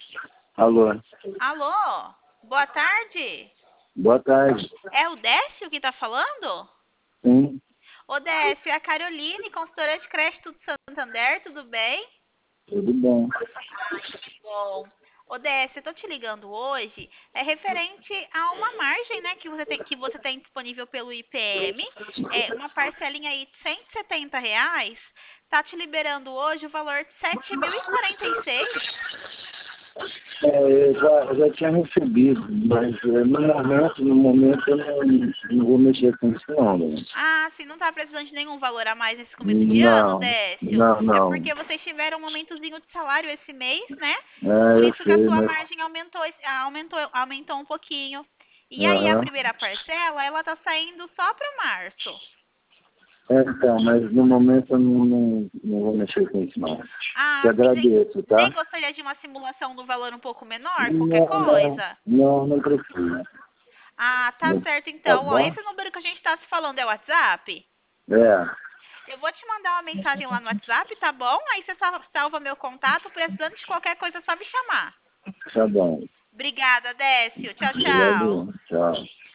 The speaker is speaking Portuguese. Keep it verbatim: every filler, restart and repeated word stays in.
Alô, Alô? Boa tarde. boa tarde. É o Décio que tá falando? Sim, Ô Décio, é a Caroline, consultora de crédito do Santander, tudo bem? tudo bom. Bom. Ô Décio, eu tô te ligando hoje, é referente a uma margem, né, que você tem, que você tem disponível pelo I P M, é uma parcelinha aí de cento e setenta reais, tá te liberando hoje o valor de sete mil e quarenta e seis. É, eu já, eu já tinha recebido, mas é, no momento, no momento eu não, não vou mexer com isso não. Né? Ah, sim, não tá precisando de nenhum valor a mais nesse começo de ano, Não, Décio? não, É não. porque vocês tiveram um aumentozinho de salário esse mês, né? É, Por eu isso que a sei, sua mas... margem aumentou, esse- aumentou, aumentou um pouquinho. E aí a Aham. primeira parcela, ela tá saindo só para março. É, então, mas no momento eu não, não, não vou mexer com isso não. Te Ah, sim, nem, agradeço, nem tá? gostaria de uma simulação do valor um pouco menor, qualquer Não, não, coisa? não, não preciso. Ah, tá certo Tá então. Ó, bom? esse número que a gente tá se falando é o WhatsApp? É, Eu vou te mandar uma mensagem lá no WhatsApp, tá bom? Aí você sal- salva meu contato, precisando de qualquer coisa, é só me chamar. tá bom. Obrigada, Décio. Tchau, tchau. Obrigado, tchau.